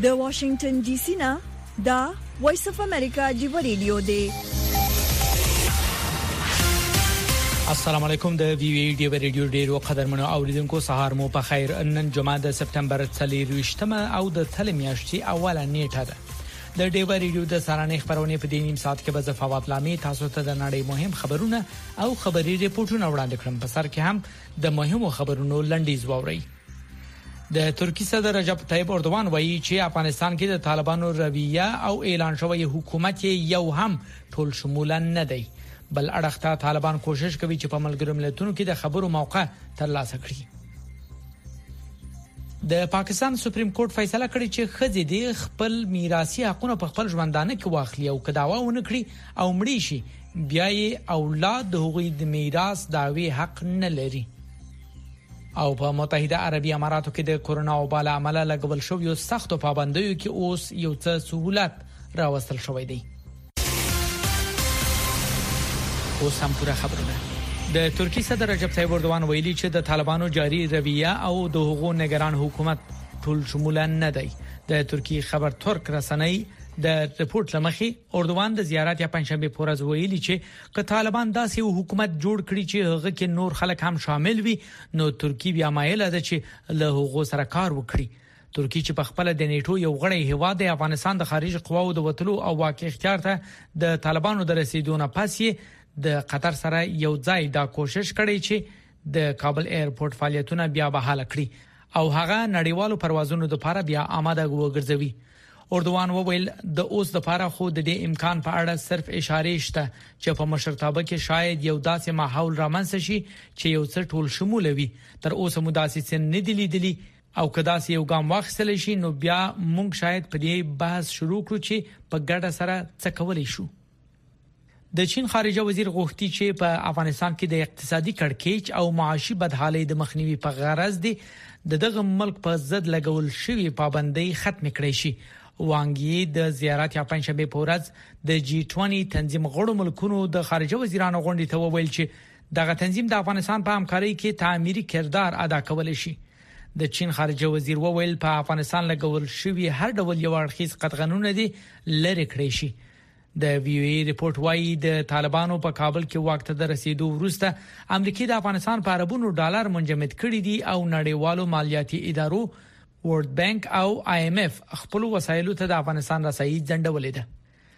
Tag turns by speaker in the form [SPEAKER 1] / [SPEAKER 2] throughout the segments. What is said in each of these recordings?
[SPEAKER 1] د واشنگټن ډي سي نه دا وایس اف امریکا جیو ریډیو دی.
[SPEAKER 2] السلام علیکم د وی وی ډیو ریډیو ډیرو قدرمنو اوریدونکو سهار مو په خیر. نن جمعه د سپتمبر 23 او د تل میاشتې اوله نیټه ده. د ډیو ریډیو د سارانه خبرونه په دې نیم ساعت کې به فواد لامي تاسو ته د نړۍ مهم خبرونه او خبري ریپورتونه وړاندې کړم. په سر کې هم د مهمو خبرونو لنډیز ووري. د ترکی صدر رجب طیب اردوغان وایي چې افغانستان کې د طالبانو رویه او اعلان شوی حکومت یو هم ټول شمول نه دی، بل اړخته طالبان کوشش کوي چې په ملګرو ملتونو کې د خبرو موقع ترلاسه کړي. د پاکستان سپریم کورټ فیصله کړې چې ښځې د خپل میراثي حقوقو په خپل ژوندانه کې واخلي او کداوا ونه کړي او مړي شي، بیا یې اولاد د هغوی د میراث دعوی حق نه لري. او په متحده عربی اماراتو کې د کورونا وبا له امله لګول شوی سختو پابندیو کې اوس یو څه سہولت راوستل شوی دی. اوس هم پوره خبرونه. د ترکی صدر رجب طیب اردوغان ویلي چې د طالبانو جاری رویه او د حقوقو نگران حکومت ټول شمول نه دی. د ترکی خبر ترک رسنۍ د ریپورت لمخې اردوغان د زیارت یا پنځشنبه پورز ویلي چې که طالبان داسې حکومت جوړ کړي چې هغه کې نور خلک هم شامل وي، نو ترکی بیا مایل ده چې له هغو سره کار وکړي. ترکی چې په خپل د نیټو یو غړی هیواد د افغانستان د خارجي قواو د وټلو او واقع اختیار ته د طالبانو د رسیدونه پاسې د قطر سره یو ځای دا کوشش کړي چې د کابل ایرپورټ فعالیتونه بیا بحال کړي او هغه نړیوالو پروازونو لپاره بیا آماده وګرځوي. اردوغان وویل د اوس د لپاره خو د دې امکان په اړه صرف اشاره شته چې په مشرتابه کې شاید یو داسې ماحول رامنځته شي چې یو څه ټول شمول وي. تر اوسه مو داسې نه دی لیدلی او کدا سې یو ګام واخیستل شي نو بیا مونږ شاید په دې بحث شروع کړو چې په ګډه سره څه کولای شو. د چین خارجه وزیر غوښتي چې په افغانستان کې د اقتصادي کړکېچ او معاشي بدحالۍ د مخنیوي په غرض دغه ملک په ضد لګول شوی پابندۍ ختم کړي شي. وانګي د زیارت یا پنځشنبه په ورځ د جی 20 تنظیم غړو ملکونو د خارجه وزیرانو غونډې ته وویل چې دغه تنظیم د افغانستان په همکارۍ کې تعمیري کردار ادا کول شي. د چین خارجه وزیر وویل په افغانستان لګول شوی هر ډول یو اړخیز قطغنونه دي لری کړی شي. د وی وی ریپورت وايي د طالبانو په کابل کې وخت ته رسیدو وروسته امریکا د افغانستان په اربونو ډالر منجمد کړي دي او نړیوالو مالیاتي ادارو ورلد بانک او آی ایم اف خپل وسایلو ته د افغانستان رسایي ځنډولې ده.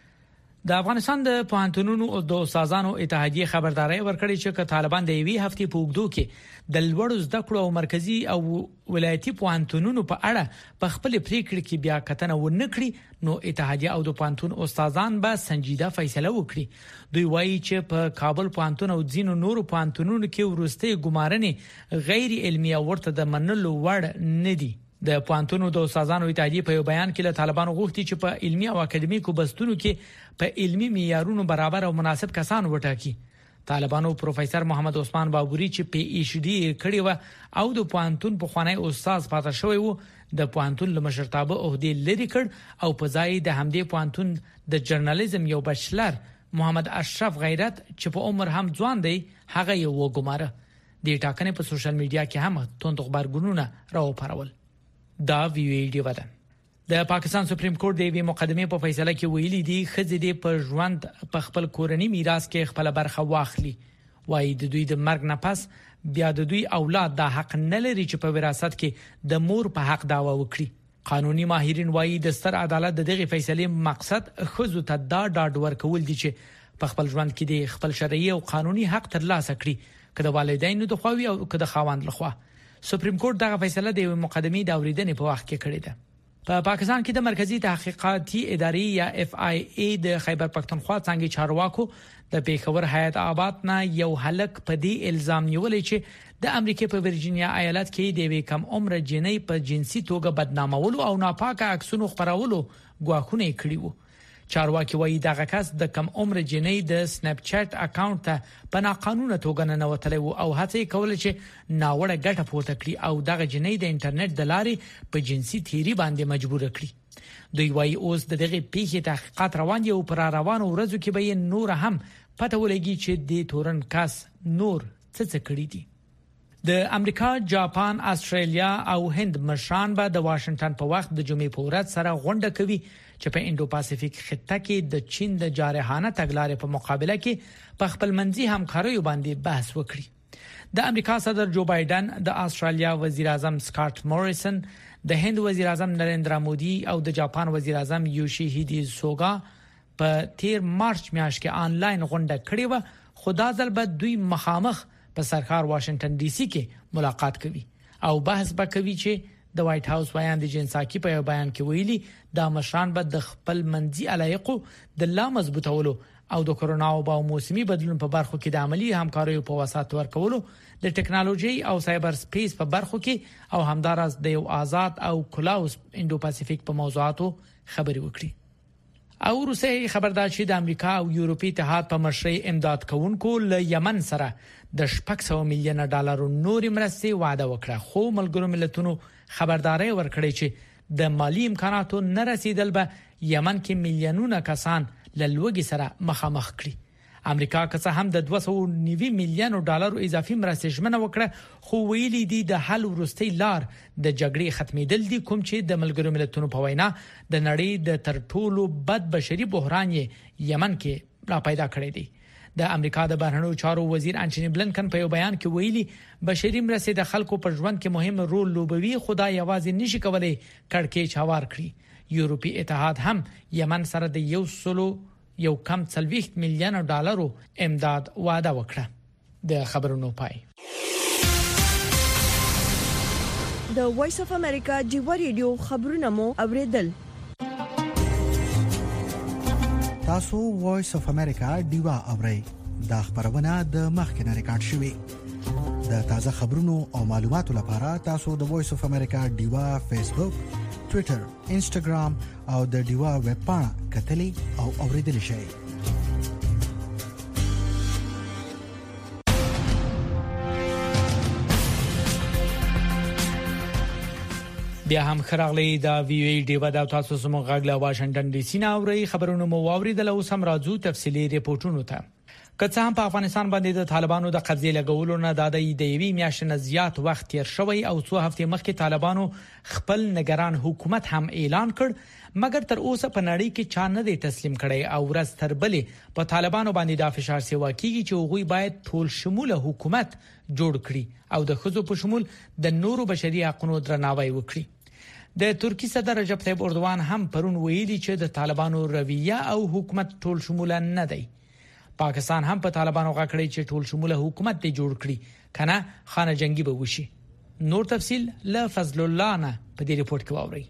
[SPEAKER 2] د افغانستان د پوهنتونونو او د استادانو اتحادیه خبرداري ورکړي چې طالبان د یوې هفتې په اوږدو کې د لوړو زده کړو او مرکزی او ولایتي پوهنتونونو په اړه په خپل پریکړه کې بیا کتنه ونکړي نو اتحادیه او د پوهنتون استادان به سنجیده فیصله وکړي. دوی وایي چې په کابل پوهنتون او ځینو نورو پوهنتونونو کې ورسته ګمارنې غیر علمي او ورته د منلو وړ نه دي. د پوهنتونو د استادانو اتحادیه په بیان کې له طالبانو غوښتي چې په علمي او اکاډمیکو بستونو کې په علمي معیارونو برابر او مناسب کسان وټاکي. طالبانو پروفیسور محمد عثمان بابوري چې پی ایچ ډی کړی و او د پوهنتون په خوانی استاد پاتې شوی و د پوهنتون لمشرتابه عہده لري کړ او په ځای د همدې پوهنتون د جرنالیزم یو بچلر محمد اشرف غیرت چې په عمر هم ځوان دی هغه یو وګماره. د ټاکنې په سوشل میډیا کې هم توند خبرګونونه راوپارول. دا ویډیو ده. د پاکستان سپریم کورټ د مقدمه په فیصله کې ویلي دي ښځې د پر ژوند په خپل کورنی میراث کې خپل برخه واخلي. وایي د دوی د مرګ نه پس بیا د دوی اولاد د حق نه لري چې په وراثت کې د مور په حق دعوا وکړي. قانوني ماهرین وایي د ستر عدالت دغه فیصله مقصد ښځو ته دا ډاډ ورکول دي چې په خپل ژوند کې د خپل شرعي او قانوني حق ترلاسه کړي، کله والدینو د خواوي او کله خاوند لخوا. سپریم کورټ دغه فیصله د مقدمې د اوریدنې په وخت کې کړې ده. په پاکستان کې د مرکزی تحقیقاتي ادارې یا اف آی ای د خیبر پختونخوا څنګه چارواکو د پیښور حیات آباد نه یو هلک په دې الزام نیولې چې د امریکا په ورجینیا ایالت کې د وی کم عمر جنۍ په جنسي توګه بدنامولو او ناپاکه عکسونو خپرولو غواخونه کړی وو. چارواکي وایي دغه کس د کم عمر جنۍ د سنپ چیټ اکاونټ ته په ناقانونه توګه ننوتلی وو او هڅه کوله چې ناوړه ګټه پورته کړي او دغه جنۍ د انټرنیټ د لارې په جنسي تیری باندې مجبور کړي. دوی وایي اوس دغه پیښې تحقیقات روان دي او پر روانو ورځو کې به نور هم پته ولګي چې د تورن کس نور څه کړی دي. د امریکا، جاپان، استرالیا او هند مشران به د واشنگټن په وخت د جمعې په ورځ سره غونډه کوي چې په انډو پاسفیک خطه کې د چین د جارحانه تګلارې په مقابله کې په خپل منځي همکارۍ باندې بحث وکړي. د امریکا صدر جو بایدن، د استرالیا وزیر اعظم سکاټ موریسن، د هند وزیر اعظم نریندرا مودي او د جاپان وزیر اعظم یوشیهیدی سوگا په 13 مارچ میاشت کې آنلاین غونډه کړې و، خو دا ځل به دوی مخامخ په سرکار واشنگټن ډي سي کې ملاقات کوي او بحث به کوي چې د وایټ هاوس ویاند جین ساکی په بیان کې ویلي دا مشران به د خپل منځي علایقو د لا مضبوطولو او د کرونا او موسمي بدلون په برخو کې د عملی همکارۍ په وساتو ورکولو، د ټکنالوژي او سایبر سپیس په برخو کې او همدارس د یو آزاد او کلاوس انډو پاسفیک په موضوعاتو خبري وکړي. او روسیه خبردار شي د امریکا او یورپی اتحاد په مشرۍ امداد کوونکو له یمن سره د 600 میلیون ډالر نوري مرستې وعده وکړه، خو ملګرو ملتونو خبرداري ورکړې چې د مالی امکاناتو نه رسیدل به یمن کې میلیونونه کسان له لوږې سره مخامخ کړي. امریکا که هم د 290 میلیون ډالر اضافي مرستې ژمنه وکړه، خو ویلي دي د حل ورستۍ لار د جګړې ختمېدل دي، کوم چې د ملګرو ملتونو په وینا د نړۍ د تر ټولو بد بشري بحران یې یمن کې را پیدا کړی دی. د امریکا د بهرنیو چارو وزیر انټونی بلنکن په یو بیان کې ویلي بشري مرستې د خلکو په ژوند کې مهم رول لوبوي، خدای یوازې نشي کولای کړکېچ هوار کړي. یورپی اتحاد هم یمن سره د 140 میلیون ډالرو امداد وعده وکړه. د خبرونو پای.
[SPEAKER 1] د وایس اف امریکا جیو ریډیو خبرونه مو اوریدل.
[SPEAKER 3] تاسو وایس اف امریکا دیوا اورئ. دا خبرونه د مخکنه ریکارډ شوې. د تازه خبرونو او معلوماتو لپاره تاسو د وایس اف امریکا دیوا فیسبوک، ټوئیټر، انسټاګرام او د دیوا ویب پاڼه کتلی او اوریدل شئ.
[SPEAKER 2] بیا هم خراغلی دا وی ای ډیوا د تاسو سمو غاګلا واشنگټن ډي سي ناوړي خبرونه مو واوریدل او سم راځو تفصيلي ریپورتونو ته. کڅ هم په افغانستان باندې د طالبانو د قبضې لګولو نه د یوې میاشتې نه زیات وخت تیر شوی او څو هفتې مخکې طالبانو خپل نگران حکومت هم اعلان کړ، مګر تر اوسه په نړۍ کې چا نه دی تسلیم کړي او ورځ تر بلې په طالبانو باندې د فشار سیوا کیږي چې هغوی باید ټول شموله حکومت جوړ کړي او د خزو په شمول د نورو بشري حقوقو درناوی وکړي. د ترکی صدر رجب طیب اردوغان هم پرون ویلي چې د طالبانو رویه او حکومت ټول شموله نه دی. پاکستان هم په طالبانو غاکړي چې ټول شموله حکومت دی جوړ کړي، کنه خانه جنگي به وشي. نور تفصيل ل فضل الله نه په دې ریپورت کې واوري.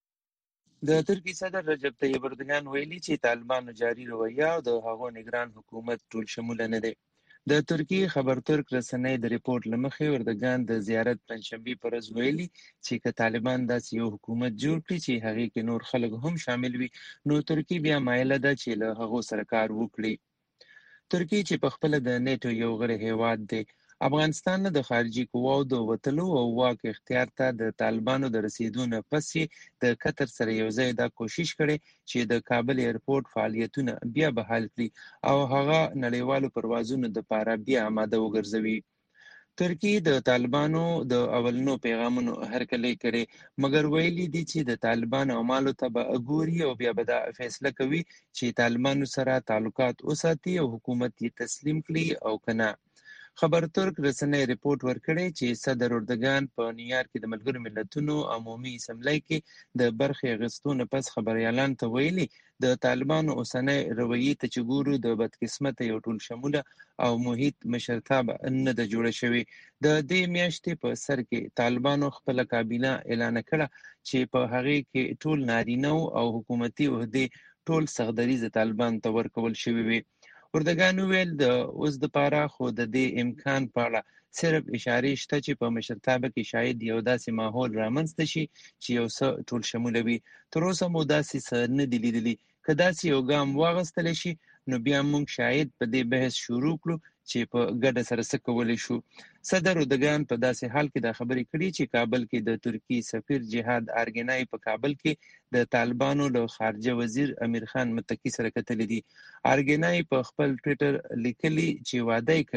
[SPEAKER 4] د ترکی صدر رجب طیب اردوغان ویلي چې طالبانو جاری رویه او د هغو نگران حکومت ټول شموله نه دی. د ترکی خبر ترک رسنۍ د ریپورت لمخې اردوغان د زیارت پنځشنبه پر ورځ ویلي چې که طالبان داسې یو حکومت جوړ کړي چې هغه کې نور خلک هم شامل وي، نو ترکی بیا مایله ده چې له هغو سره کار وکړي. ترکی چې په خپل د نیټو یو غړی هیواد دی، افغانستان د خارجي قواو د وټلو او واک اختیار ته د طالبانو د رسیدو نه پس د قطر سره یو ځای دا کوشش کړي چې د کابل ایرپورټ فعالیتونه بیا بحال کړي او هغه نړیوالو پروازونو د لپاره بیا آماده وګرځوي. ترکی د طالبانو د اولنو پیغامونو هرکلی کړي، مګر ویلي دي چې د طالبان عمالو ته به اګوري او بیا به دا فیصله کوي چې طالبانو سره تعلقات وساتي او حکومت یې تسلیم کړي او کنه. خبر ترک رسنۍ ریپورت ورکړی چې صدر اردوغان په نیویارک کې د ملګرو ملتونو عمومي اسمبلی کې د برخې اخیستو نه پس خبريالان ته ویلي د طالبانو اوسنۍ رویې ته چې ګورو د بدقسمته یو ټول شموله او محیط مشرتابه نه د جوړه شوی. د دې میاشتې په سر کې طالبانو خپل کابینه اعلان کړه چې په هغه کې ټول نارینه او حکومتي عہدې ټول سغدریز طالبان ته ورکول شوی وي. اردوغان ویل د اوس د پاره خو د دې امکان په اړه صرف اشاره شته چې په مشرتابه کې شاید یو داسې ماحول رامنځته شي چې یو څه ټول شموله وي. تر اوسه مو داسې څه نه دی لیدلی. که داسې یو ګام واغستل شي نو بیا موږ شاید په دې بحث شروع کړو چې په ګډه سره څه کولی شو. صدر اردوغان په داسې حال کې دا خبرې کړي چې کابل کې د ترکی سفیر جهاد ارګنای په کابل کې د طالبانو له خارجه وزیر امیر خان متکی سره کتلې دي. ارګنای په خپل ټوئیټر لیکلي چې وعده یې کړې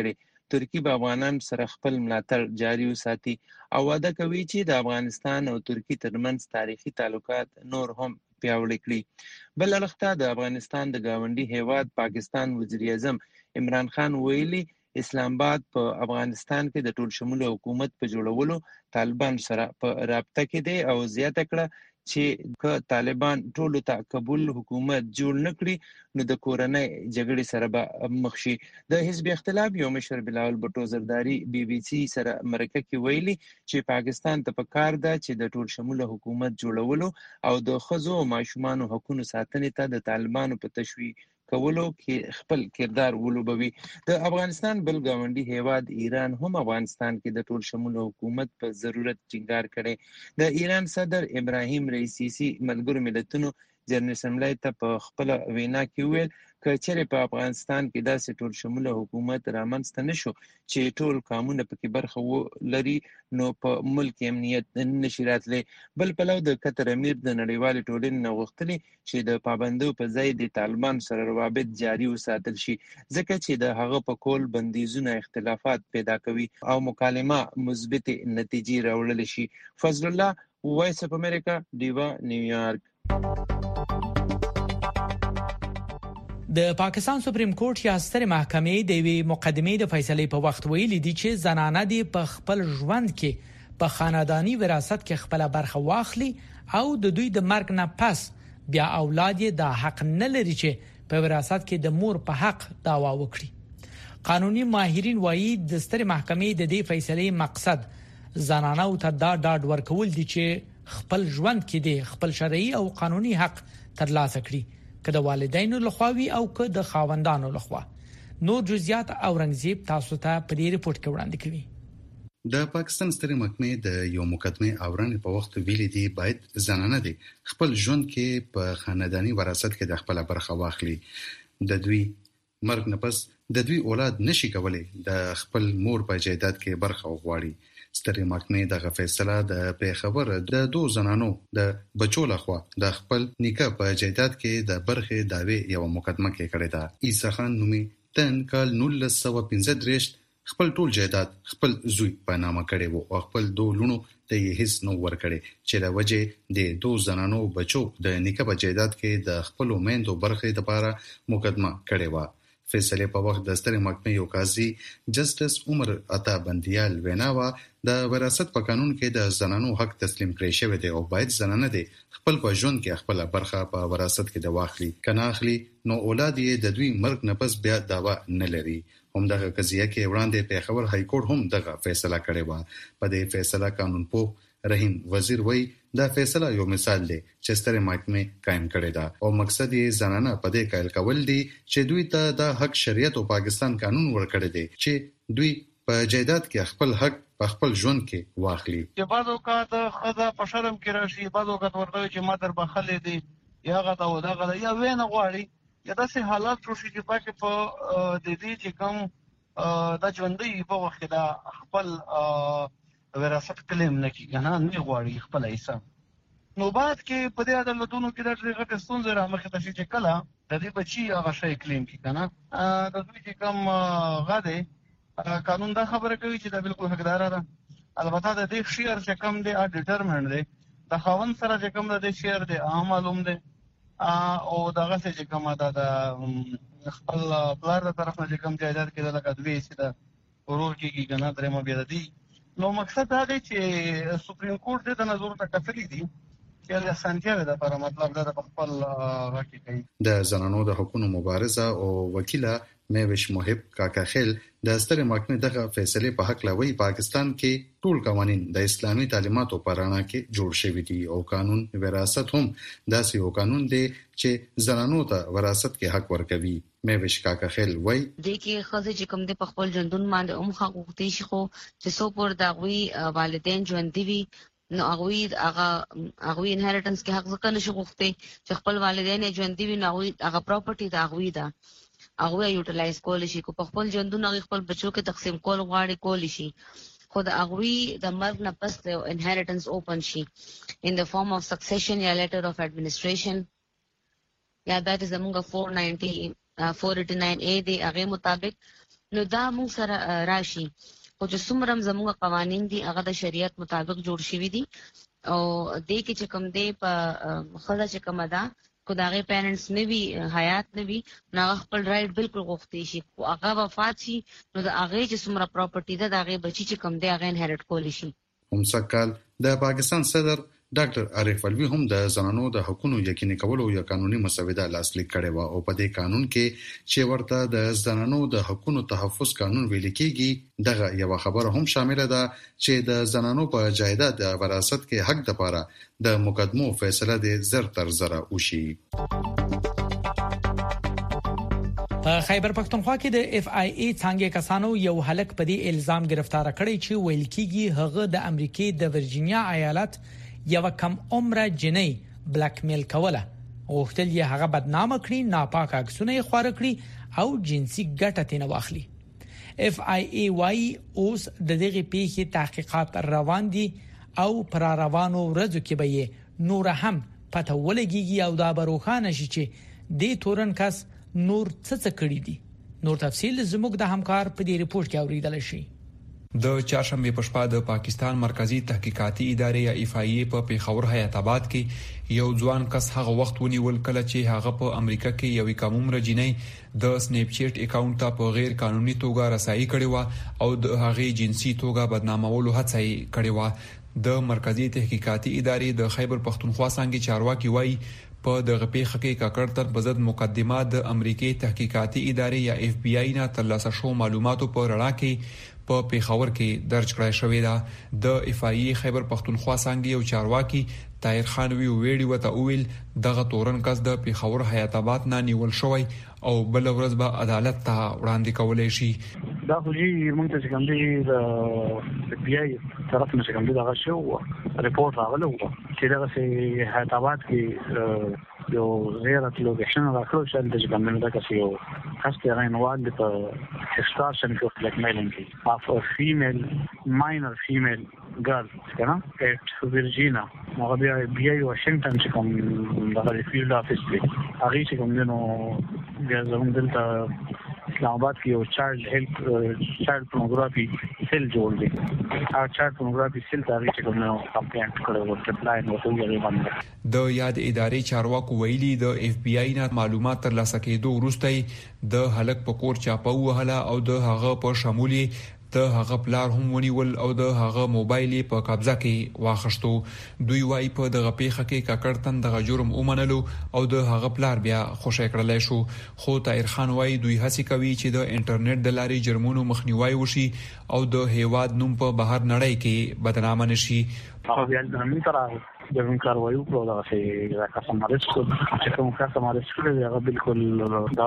[SPEAKER 4] ترکی به افغانان سره خپل ملاتړ جاري وساتي او وعده کوي چې د افغانستان او ترکی ترمنځ تاریخي تعلقات نور هم پیاوړي کړي. بل اړخ د افغانستان د گاونډي هیواد پاکستان وزیر اعظم عمران خان ویلي اسلام آباد په افغانستان کې د ټول شموله حکومت په جوړولو طالبان سره په رابطه کې دی او زیاته کړه چې که طالبان ټولو ته قبول حکومت جوړ نکړي نو د کورنۍ جګړې سره به مخ شي. د حزب اختلاف یو مشر بلاول بټو زرداری BBC سره مرکه کې ویلي چې پاکستان ته پکار ده چې د ټول شموله حکومت جوړولو او د ښځو او ماشومانو حقوقو ساتنې ته د طالبانو په تشویق کولو کې خپل کردار ولوبوي. د افغانستان بل ګاونډي هیواد ایران هم افغانستان کې د ټول شموله حکومت په ضرورت ټینګار کړي. د ایران صدر ابراهیم رئیسی ملګرو ملتونو جنرال اسمبلی ته په خپل وینا کې ویل که چېرې په افغانستان کې داسې ټول شموله حکومت رامنځته نشو چې ټول قانون پکې برخه ولري نو په ملک امنیت نشي راتلی. بل پلو د قطر امیر د نړیوالې ټولنې نه غوښتلي چې د پابندو په ځای د طالبان سره روابط جاري وساتل شي ځکه چې د هغه په کول بندیزونه اختلافات پیدا کوي او مکالمه مثبت نتیجې راوړل شي. فضل الله، وایس اف امریکا، ډیوا، نیویارک.
[SPEAKER 2] د پاکستان سپریم کورټ یا ستر محکمې د وی مقدمې د فیصلې په وخت ویلي دي چې زنانه دي په خپل ژوند کې په خاندانی وراثت کې خپل برخه واخلي او د دوی د مرګ نه پس بیا اولاد یې د حق نه لري چې په وراثت کې د مور په حق دعوا وکړي. قانوني ماهرین وایي د ستر محکمې د دې فیصلې مقصد زنانه او ته دا ډاډ ورکول دي چې خپل ژوند کې د خپل شرعي او قانوني حق ترلاسه کړي که د والدینو لخوا او که د خاوندانو لخوا. نور جزئیات اورنګزیب تاسو ته په دې ریپورت کې وړاندې کوي.
[SPEAKER 5] د پاکستان ستر محکمې د یو مقدمه اورنې په وخت ویلي دي باید زنانه دي خپل ژوند کې په خاندانی وراثت کې د خپل برخه واخلي. د دوی مرګ نه پس د دوی اولاد نشي کولای د خپل مور په جایداد کې برخه وغواړي. سترې محکمې دغه فیصله د پیښور د دوه زنانو د بچو لخوا د خپل نیکه په جایداد کې د برخې دعوی یو مقدمه کې کړې ده. عیسی خان نومي تن کال 1935 خپل ټول جایداد خپل زوی په نامه کړی وو او خپل دوه لونو ته یې هیڅ نو ورکړي چې له وجې د دوه زنانو بچو د نیکه په جایداد کې د خپل میندو برخې لپاره مقدمه کړې و. فیصله په وخت د ستر محکمې یو قاضي جسټس عمر عطا بندیال ویناوه د وراثت په قانون کې د زنانو حق تسلیم کړی شوی دی او باید زنانه دي خپل په ژوند کې خپل برخه په وراثت کې د واخلي کنه اخلي نو اولاد یې د دوی مرګ نه پس بیا داوا نه لري. همدغه قضیه کې وړاندې پیښور های کورټ هم دغه فیصله کړې و. په دې فیصله قانون پوه رحیم وزیر وایي دا فیصله یو مثال دی چې ستر محکمې قائم کړی دا او مقصد یې زنانه په دې قائل کول دي چې دوی ته د حق شریعت او پاکستان قانون ورکړی دی چې دوی په جایداد کې خپل حق په خپل ژوند کې واخلي.
[SPEAKER 6] چې بعض اوقات خزه په شرم کې راشي، بعض اوقات ورته چې ما در بخلې دي یا غته او دغه یا وینه غواړي یا داسې حالات شو چې پکې په د دې چې کوم د ژوندۍ په وخت دا خپل وراثت کلیم نه کیږي نه غواړي خپل حصہ. نو بعد کې په دې عدالتونو کې د ټریګه ستونزې راځي چې کله د دې بچي هغه شی کلیم کی کنه د دوی چې کوم غاده قانون دا خبره کوي چې دا بالکل حقدار ده. البته د دې شیر چې کوم دی ډیټرمنډ دی د خاوند سره چې کوم د شیر دی معلوم دی او دغه چې کوم د خپل پلار د طرف نه چې کوم جایداد کې د لګدوي چې د ورور کېږي کنه درېمه بیا دی. نو مقصد دا دی چې سپریم کورټ د نظر ته کتلې دي چې له سانتیاغ د لپاره مطلب دا د خپل راکې کوي.
[SPEAKER 5] د زنانو د حقوقو مبارزه او وکیله میوش محب کاکا خیل د ستر محکمې دغه فیصله په حق لوي پاکستان کې ټول قوانين د اسلامي تعلیماتو په رڼا کې جوړ شوی دي او قانون وراثت هم داسې یو قانون دی چې زنانو ته وراثت کې حق ورکوي. میوش کاکا خیل وای
[SPEAKER 7] د کې خزه چې کوم د خپل ژوندون باندې حقوق دي شي خو چې سو پر دغوي والدین ژوند دي نو هغه انهریټنس کې حق ځکه نشي غوښتي چې خپل والدین ژوند دي نو هغه پراپرټي دا هغه ده هغه یوټیلایز کول شي کو په خپل ژوندون هغه خپل بچو کې تقسیم کول غواړي کول شي خو د هغه د مرګ نه پس د انهریټنس اوپن شي in the form of succession یا letter of administration یا that is among 489A دی هغه مطابق نو دا موږ سره راشي او چې څومره زموږ قوانين دي هغه د شریعت مطابق جوړ شوی دي او دې کې چې کوم دی په خلا چې کوم ده کو داغه پیرنټس نه وی حیات نه وی نو خپل رائټ بالکل غوښتي شي او هغه وفات شي نو د هغه چې څومره پراپرټي ده داغه بچی چې کوم دی هغه انهریټ کولی شي.
[SPEAKER 5] همسکال د پاکستان صدر ډاکټر عارف علوی هم د زنانو د حقوقو یقیني کولو یو قانوني مسوده لاسلیک کړې و او په دې قانون کې چې ورته د زنانو د حقوقو تحفظ قانون ویل کېږي دغه یو خبره هم شامل ده چې د زنانو په جایداد د وراثت کې حق لپاره د مقدمو فیصله د زر تر زره وشي.
[SPEAKER 2] خیبر پختونخوا کې د اف آی ای څنګه کسانو یو هلک په دې الزام گرفتار کړی چې ویل کېږي هغه د امریکای د ورجینیا ایالت یو کم عمره جنۍ بلیک میل کوله غوښتل یې هغه بدنامه کړي ناپاک عکسونه یې خور کړي او جنسي ګټه تنه واخلي. اف آی ای وايي اوس د دغه پیښې تحقیقات روان دي او پر روانو ورځو کې به یې نور هم پته ولګيږي او دا بروخانه شي چې د تورن کس نور څه کړی دي. نور تفصیل زموږ د همکار په دې ریپورت کې اوریدل شي.
[SPEAKER 8] د چاشمې په شپه د پاکستان مرکزی تحقیقاتي ادارې یا اف آی ای په پیښور حیات آباد کې یو ځوان کس هغه وخت ونیول کله چې هغه په امریکا کې یو کم عمر جنۍ د سنیپ چیټ اکاونټ ته په غیر قانوني توګه رسایي کړې و او د هغه جنسي توګه بدنامولو هڅه یې کړې و. د مرکزی تحقیقاتي ادارې د خیبر پختونخوا څنګه چارواکي وایي په دغه پیښه کې کاکړتن په ضد مقدمه د امریکای تحقیقاتي ادارې یا اف بی آی نه ترلاسه شو معلوماتو په رڼا کې په پیښور کې درج کړای شوې ده. د اف آی ای خیبر پختونخوا څنګه یو چارواکي طاهر خان ویډیو وته ویل دغه تورن کس د پیښور حیات آباد نه نیول شوی او بل ورځ به عدالت ته وړاندې کولای شي.
[SPEAKER 6] دا خو یې مونږ ته څنګه دی د بي آی طرف نه څنګه دا شو ریپورت راغلی و چې دا چې حیات آباد کې یو غیر لوکیشن راکړو چې د ځګمنه دا کسي یو خاصه غینوال په extortion of blackmailing of a minor female girl at Virginia. هغه بیا واشنگټن چې کوم د فیلډ افیس دی هغه چې کوم نو بیا زموږ دلته اسلام آباد کې یو چایلډ پورنوګرافي سیل جوړ دی. هغه چایلډ پورنوګرافي سیل ته چې کوم نو کمپلینټ کړو ټپلاین وته یې باندې
[SPEAKER 8] د یاد ادارې چارواکو ویلي د اف بی آی نه معلومات ترلاسه کېدو وروسته د هلک په کور چاپه وهله او د هغه په شمولي د هغه پلار هم ونیول او د هغه موبایل په قبضه کې واخښتو. دوی وايي په دغه پیښه کې کاکړتن دغه جرم ومنلو او د هغه پلار بیا خوشی کړلای شو. خو طاهر خان وايي دوی هڅه کوي چې د انټرنیټ د لارې جرمونو مخنیوي وشي او د هیواد نوم په بهر نړۍ کې بدنامه نشي.
[SPEAKER 6] او بیا د نن تر د کاروایي په لاره کې دا کسمارس چې کوم کسمارس کړی هغه بالکل دا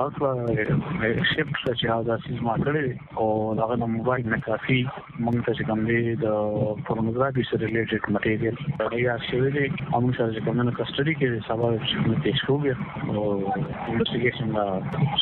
[SPEAKER 6] شیفټ چې دا سیس ما کړی او هغه د موبایل نه کافي مونږ ته کوم دی د پورنوګرافي سره ریلیټډ مټیریل یا شوی دی موږ سره کوم نه کسټډي کې سبا چې پیښ شوی او انویسټیګیشن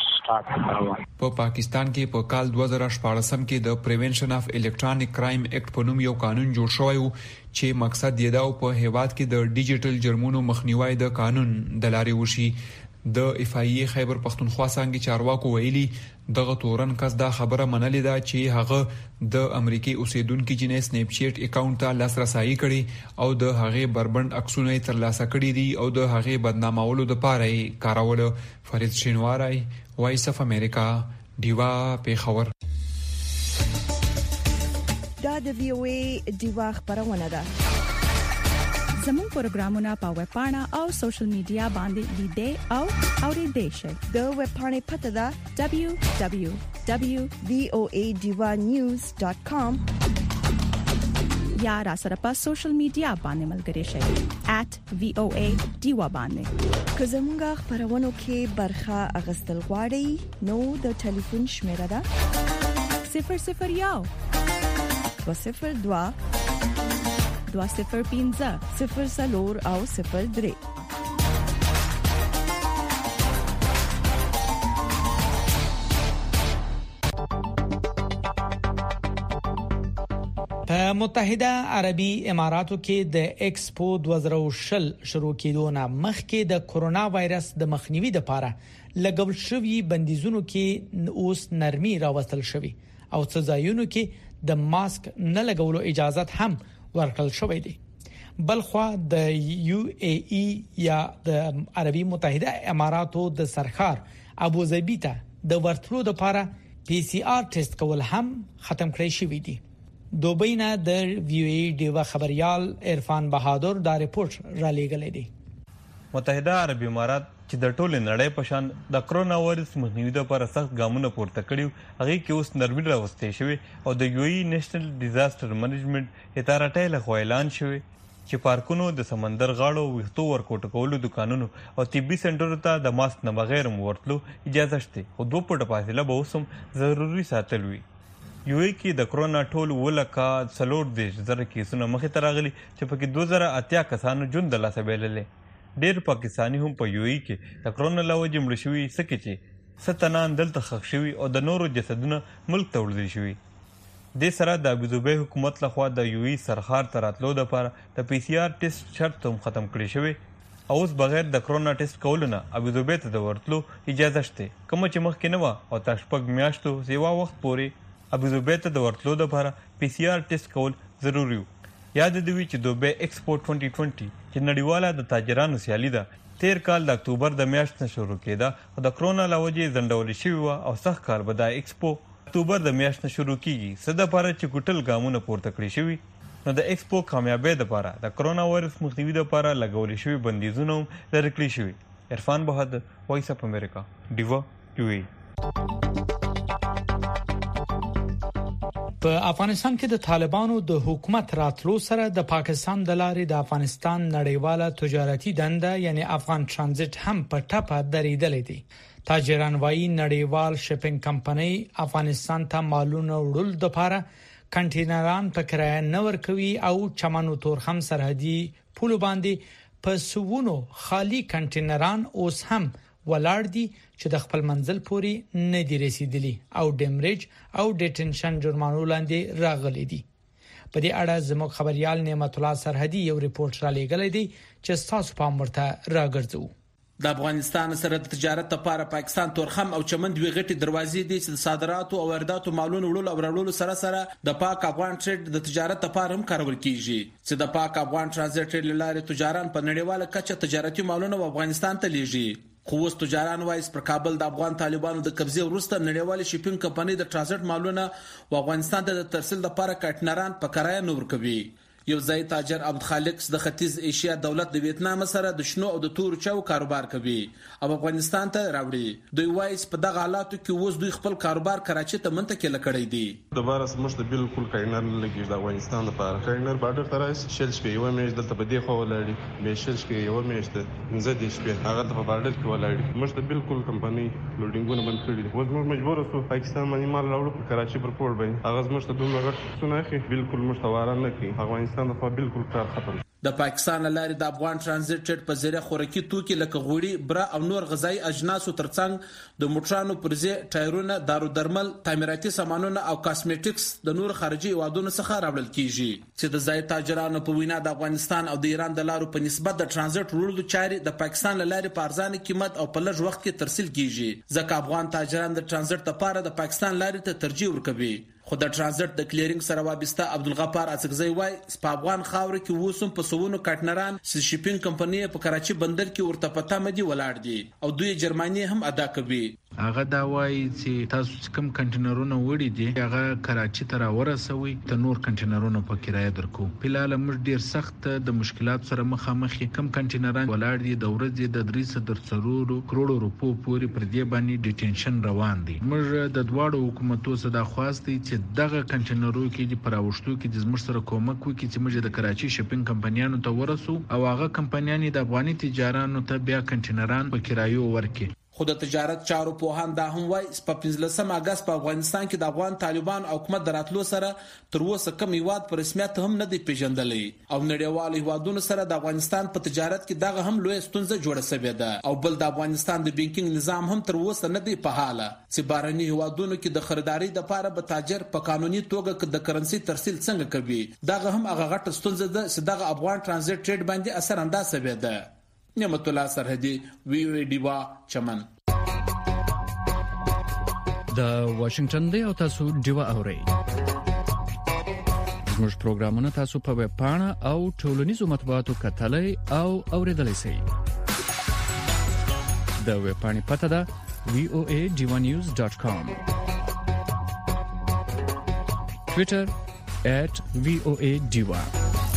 [SPEAKER 8] په پاکستان کې په کال 2014 کې د پریونشن اف الکترونیک کرایم اکټ په نوم یو قانون جوړ شوی و چې مقصد یې دا په هیواد کې د ډیجیټل جرمونو مخنیوي د قانون د لارې وشي. د اف آی ای خیبر پختونخوا څنګه چارواکو ویلي دغه تورن کس دا خبره منلې ده چې هغه د امریکای اوسیدونکو جنې سنیپ چیټ اکاونټ ته لاسرسي کړي او د هغه بربند عکسونه ترلاسه کړي دي او د هغه بدنامولو لپاره یې کارول. فرید شینواری وایس اف امریکا دیوا پیښور.
[SPEAKER 1] دا د وی او ای دیوا خبرونه ده.
[SPEAKER 9] زموږ پروګرامونه په ویب پاڼه او سوشل میډیا باندې لیدئ او اوریدئ شئ.
[SPEAKER 1] د ویب پاڼې پته ده www.voanews.com
[SPEAKER 9] یا را سره په سوشل میډیا باندې ملګري شئ @voa_diwa باندې.
[SPEAKER 1] که زموږ خبرونه کې برخه اغستل غواړئ نو د ټلیفون شمیره ده
[SPEAKER 9] 001
[SPEAKER 1] 202
[SPEAKER 9] 205
[SPEAKER 1] 00 او 03.
[SPEAKER 2] په په متحده عربي اماراتو کې د ایکسپو 2020 شروع کېدو نه مخکې د کورونا وایرس د مخنیوي لپاره لګول شوی بندیزونو کې اوس نرمي راوستل شوی او څه ځایونو کې د ماسک نه لګولو اجازه هم ورکړل شوې دي. بلخوا د یو ای ای یا د عربي متحده اماراتو د سرکار ابو ظبي ته د ورتلو لپاره پی سی آر ټیسټ کول هم ختم کړی شوی دی. دوبۍ نه د وی ای ډیوا خبريال عرفان بهادر دا ریپورت را لېږلی دی.
[SPEAKER 10] متحده عربي امارات چې د ټولې نړۍ په شان د کرونا وایرس مخنیوي لپاره سخت ګامونه پورته کړي هغه کې اوس نرمي راوستې شوی او د یو ای نېشنل ډیزاستر منیجمنت اتارټۍ له خوا اعلان شوی چې پارکونو د سمندر غاړو وختو ورکوټ کولو دکانونو او طبي سنټرونو ته د ماسک نه بغیر ورتلو اجازه شته او 2 فوټه فاصله به اوسم ضروري ساتل وي. یو ای کې د کرونا ټول ولکه 40,000 کیسونه مخې ته راغلي چې پکې 2008 کسانو ژوند د لاسه بیللې. ډېر پاکستانی هم په یو ای کې د کرونا له وجې مړ شوي سکه چې ستنان دلته خښ شوي او د نورو جسدونه ملک ته وړل شوي. د سره د ابوظبي حکومت لخوا د یو ای سرخار تراتلو د لپاره د پی سی آر ټیسټ شرط هم ختم کړی شوی او اوس بغیر د کرونا ټیسټ کولو نه ابوظبي ته د ورتلو اجازه شته کوم چې مخکې نه و او تاشپک میاشتو سیوا وخت پورې ابوظبي ته د ورتلو د لپاره پی سی آر ټیسټ کول ضروري و. یاد دی چې دوبه ایکسپو 2020 چې نړیواله د تاجرانو سیالي ده 13 کال د اکتوبر د میاشتې شروع کېده او د کرونا لوجې زندول شوی و او سخت کال به د ایکسپو اکتوبر د میاشتې شروع کیږي صد لپاره چې ګټل ګامونه پورته کړی شوی. نو د ایکسپو کامیابی لپاره د کرونا وایرس مخنیوي لپاره لګول شوی بندیزونه لري کړی شوی. عرفان بهادر وایس اپ امریکا ډیوا یو ای.
[SPEAKER 2] په افغانستان کې د طالبانو د حکومت راتلو سره د پاکستان د لارې د افغانستان نړیواله تجارتي دنده یعنی افغان ترانزیت هم په ټپه درېدلې دي. تاجران وايي نړیوال شپینګ کمپنۍ افغانستان ته مالونه وړل د لپاره کنټینران په کرایه نه ورکوي او چمنو تورخم سرحدي پولو باندې په سوونو خالی کنټینران اوس هم ولاړ دي چې د خپل منزل پورې نه دي رسیدلي او ډیمریج او ډیټنشن جرمانو لاندې راغلي دي. په دې اړه زموږ خبريال نعمت الله سرحدي یو ریپورت را لېږلی دی چې تاسو پام ورته راګرځو.
[SPEAKER 11] د افغانستان سره د تجارت لپاره پاکستان تورخم او چمن دوی غټي دروازې دي چې د صادراتو او وارداتو مالونو وړلو او راوړلو سره د پاک افغان ټریډ د تجارت لپاره هم کارول کیږي چې د پاک افغان ترانزیت لارې تجاران په نړیواله کچه تجارتي مالونه افغانستان ته لیږي. خو اوس تجاران وایي پر کابل د افغان طالبانو د قبضې وروسته نړیوال شپینګ کمپنۍ د ترانزیت مالونه افغانستان ته د ترسیل لپاره کټنران په کرایه نور کوي. یو ځای تاجر عبدالخالق د ختیځ ایشیا دولت د ویتنام سره د شنو او د تور چاو کاروبار کوي او افغانستان ته راوړي. دوی وایي په دغه حالاتو کې اوس دوی خپل کاروبار کراچي ته منتقل کړی دی.
[SPEAKER 12] د بارس مشته بالکل کاینر لګي د افغانستان لپاره کاینر بارډر ترایس شل شپې یو میش دلته په دې خو ولاړی به شل شپې یو میش ته زده شپې هغه په بارډر کې ولاړی مشته بالکل کمپنی لوډینګونه بند کړی دي. اوس موږ مجبور اوسو پاکستان باندې مال راوړو په کراچي پر پورت باندې هغه مشته دومره غټ څونه اخی بالکل مشتواران نه کوي. افغانستان د بالکل کار ختم.
[SPEAKER 11] د پاکستان لارې د افغان ترانزیت ټریډ په ذریعہ خوراکي توکي لکه غوړي، برا او نور غذایی اجناسو ترڅنګ د موټرانو پرځې ټایرونه، دارو درمل، تعمیراتي سامانونه او کاسمیټکس د نور خارجي هیوادونو څخه راوړل کیږي چې د ځای تاجرانو په وینا د افغانستان او د ایران د لارو په نسبت د ترانزیت وړلو چارې د پاکستان لارې په ارزانه قیمت او په لږ وخت کې ترسیل کیږي ځکه افغان تاجران د ترانزیت لپاره د پاکستان لارې ته ترجیح ورکوي. خو د ترانزیت د کلیرینګ سره وابسته عبدالغفار اڅکزی وای په افغان خاور کې ووسم په سوونو کټنران چې شپینګ کمپنۍ په کراچي بندر کې ورته پتا مدي ولاړ دي او دوی جرماني هم ادا کوي.
[SPEAKER 13] هغه دا وایي چې تاسو کوم کنټینرونه وړي دي هغه کراچي ته راورسوي ته نور کنټینرونه په کرایه درکو. بلال موږ ډیر سخت د مشکلات سره مخامخ کوم کنټینران ولاړ دي د ورځې د 300 کروڑ روپو پورې پر دې باندې ډیټنشن روان دي. موږ د دواړو حکومتونو سره خواستي چې دغه کنټینرو کې د پراوښتو کې د زموږ سره کومک وکړي چې موږ د کراچي شپینګ کمپنیانو ته ورسو او هغه کمپنیانې د افغاني تجارانو ته بیا کنټینران په کرایو ورکړي.
[SPEAKER 11] خو د تجارت چارو پوهان دا هم وایي په 15 اگست په افغانستان کې د افغان طالبان او حکومت دراتلو سره تر اوسه کوم هیواد په رسمیت هم نه دی پیژندلی او نړیوال هیوادونو سره د افغانستان په تجارت کې دغه هم لوی ستونزه جوړه شوې ده او بل د افغانستان د بانکینګ نظام هم تر اوسه نه دی په حاله چې بهرني هیوادونو کې د خریداري لپاره به تاجر په قانوني توګه د کرنسي ترسیل څنګه کوي دغه هم هغه غټه ستونزه ده چې دغه افغان ترانزیت ټریډ باندې اثر انداز شوی ده. نعمت الله سرحدي وی او ډیوا چمن
[SPEAKER 14] د واشنگټن دی او تاسو ډیوا اورئ. زموږ پروګرامونه تاسو په ویب پاڼه او ټولنیزو مطبوعاتو کتلای او اوریدلای شئ. د ویب پاڼې پته ده voadivanews.com. Twitter @voadiva.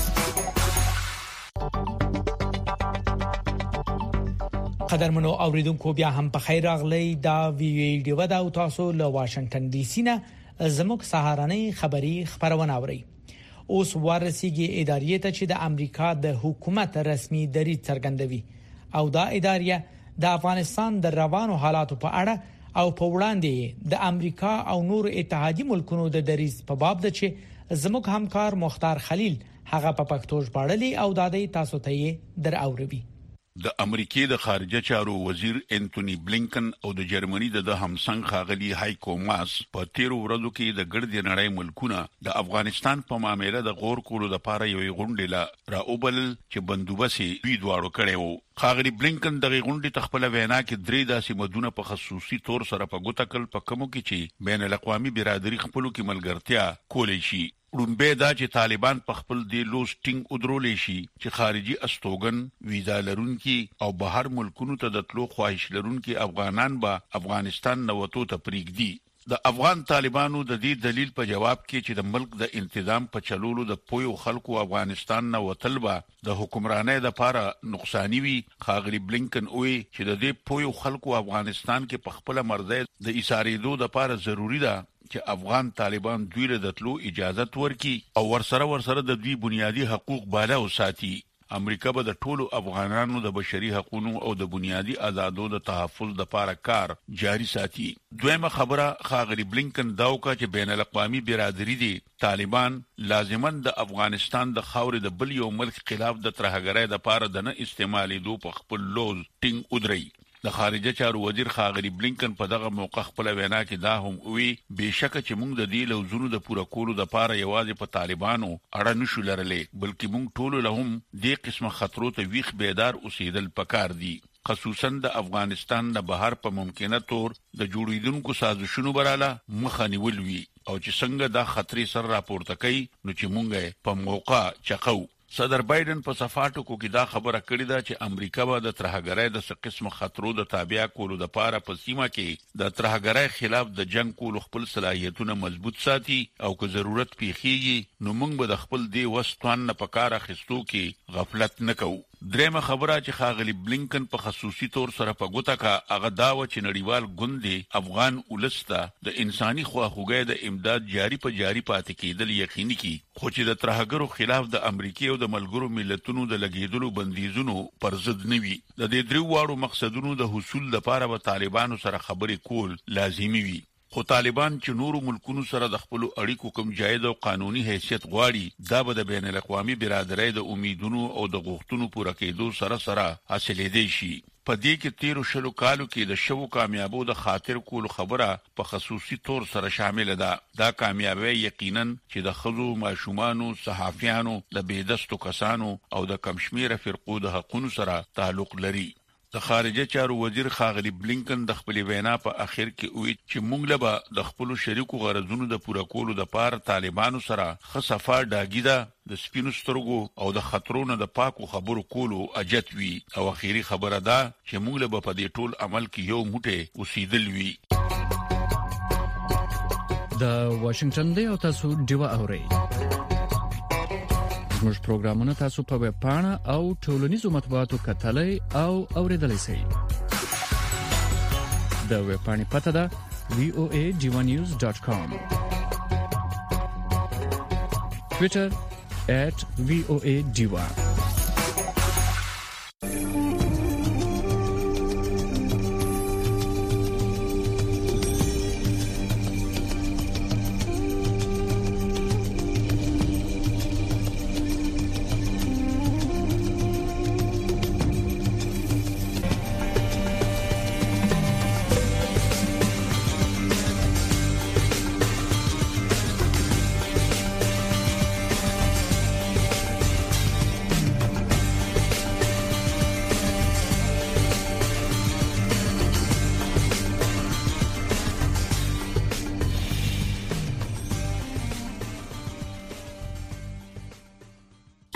[SPEAKER 2] قدرمنو اوریدونکو بیا هم په خیر راغلی دا وی او ډیوا دا او تاسو له واشنگټن ډي سي نه زموږ سهارنۍ خبری خبرونه اورئ. اوس ورسیږي ادارې ته چې د امریکا د حکومت رسمي دریځ څرګندوي او دا ادارې د افغانستان د روانو حالاتو په اړه او په وړاندې د امریکا او نور اتحادي ملکونو د دریځ په باب ده چې زموږ همکار مختار خلیل هغه په پښتو ژباړلی او د دې تاسو ته یې در اوروي.
[SPEAKER 15] د امریکای د خارجه چارو وزیر انټونی بلینکن او د جرمني د همسنګ خاغلی هایکو ماس په 13 ورځو کې د ګردې نړۍ ملکونه د افغانستان په معاملې د غور کولو لپاره یو غونډه لا راوبل چې بندوبسي وی دواړو کړو. خاغلی بلینکن د غونډې تخپل وینا کې درې داسې مدونه په خصوصي تور سره په ګوتکل په کومو کې چې بین الاقوامي برادری خپلو کې ملګرتیا کولې شي. رومبه دا چې طالبان په خپل دی لوسټینګ ودرولې شي چې خارجي استوګن ویزا لرونکي او بهر ملکونو ته د تلو خواهش لرونکي افغانان به افغانستان نووتو ته پریږدي. د افغان طالبانو د دې دلیل په جواب کې چې د ملک د انتظام په چلولو د پویو خلکو افغانستان نووتل به د حکمرانۍ لپاره نقصانی وي. خاغلی بلینکن وایي چې د دې پویو خلکو افغانستان کې په خپل مرزه د ایثاریدو لپاره ضروری ده چې افغان طالبان دوی له دتلو اجازه ورکړي او ورسره د دوی بنیادی حقوق بالا وساتي. امریکا به د ټولو افغانانو د بشري حقوقو او د بنیادی آزادو د تحفظ لپاره کار جاري ساتي. دویمه خبره خاغلی بلینکن داوکا چې بین الاقوامي برادری دي طالبان لازمن د افغانستان د خاورې د بل یو ملک خلاف د ترهګرۍ لپاره د نه استعمالي دو په خپل لوز ټینګ ودري. د خارجه چارو وزیر خاغلی بلینکن په دغه موقع خپل وینا کې دا هم وی بهشکه چې موږ د دې لوزونو د پوره کولو لپاره یوازې په طالبانو اړه نشو لرلې بلکې موږ ټول له هم دې قسمه خطرو ته ویښ بیدار اوسېدل پکار دي. خصوصا د افغانستان د بهر په ممکنه تور د جوړیدونکو سازشونو براله مخه نیول وی او چې څنګه دا خطرې سر راپورته کوي نو چې موږ په موقع چقو. صدر بایدن په صفاتو کې دا خبره کړې ده چې امریکا به د ترهګرۍ د څه قسم خطرو د تابع کولو لپاره په سیمه کې د ترهګرۍ خلاف د جنگ کولو خپل صلاحیتونه مضبوط ساتي او که ضرورت پیښیږي نو موږ به د خپل دی وستوان نه پکاره خستو کې غفلت نکو. درېمه خبره چې خاغلی بلینکن په خصوصي تور سره په ګوته کا هغه دا و چې نړیوال ګوند افغان ولسته د انساني خواخوږۍ د امداد جاری پاتې کېدل یقیني کی خو چې د ترهګرو خلاف د امریکای او د ملګرو ملتونو د لګیدلو بندیزونو پر ضد نوي. د دې درې واړو مقصدونو د حصول لپاره به طالبانو سره خبرې کول لازمي وي. خو طالبان چې نورو ملکونو سره د خپل اړیکو کوم جایز او قانوني حیثیت غواړي دا به د بین الاقوامي برادرۍ د امیدونو او د غوښتنو پوره کېدو سره حاصلېدای شي. په دې کې 13 شلو کالو کې د شوو کامیابو د خاطر کول خبره په خصوصي تور سره شامل ده. دا کامیابی یقینا چې د خزو ماشومانو صحافیانو د بيدستو کسانو او د کمشمیره فرقو د حقوقو سره تعلق لري. د خارجه چارو وزیر خاغلی بلینکن د خپل وینا په اخر کې وی چې موږ له د خپل شریکو غرضونو د پوره کولو لپاره طالبانو سره خصفا داګیدا د سپینو سترګو او د خطرونو د پاکو خبرو کولو اجت وی او اخیری خبره ده چې موږ له په دې ټول عمل کې یو موټه اوسېدل وی.
[SPEAKER 14] د واشنگټن دی او تاسو ډیوا اورئ. زموږ پروګرامونه تاسو په ویب پاڼه او ټولنیزو مطبوعاتو کتلای او اوریدلای شئ. د ویب پاڼې پته ده voadivanews.com. Twitter @voadiva.